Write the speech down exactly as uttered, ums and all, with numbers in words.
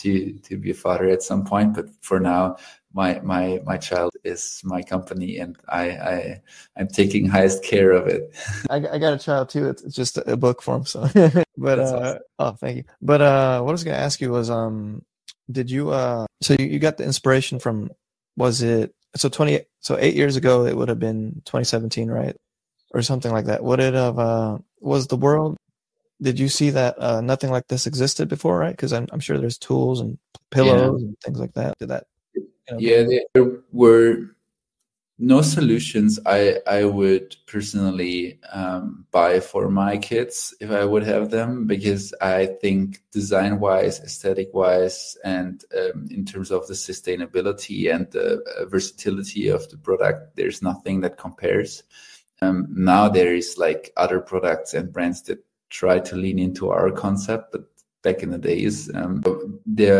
to to be a father at some point. But for now, my my my child is my company, and I I I'm taking highest care of it. I, I got a child too. It's, it's just a book form. So, but That's uh, awesome. oh, thank you. But uh, what I was gonna ask you was, um, did you uh, so you, you got the inspiration from? Was it so twenty? So eight years ago, it would have been twenty seventeen, right, or something like that. Would it have? Uh, was the world? Did you see that uh, nothing like this existed before, right? Because I'm, I'm sure there's tools and pillows Yeah. and things like that. Did that? You know, Yeah, there were no solutions I I would personally um, buy for my kids if I would have them, because I think design wise, aesthetic wise, and um, in terms of the sustainability and the uh, versatility of the product, there's nothing that compares. Um, now there is like other products and brands that try to lean into our concept, but back in the days, um, the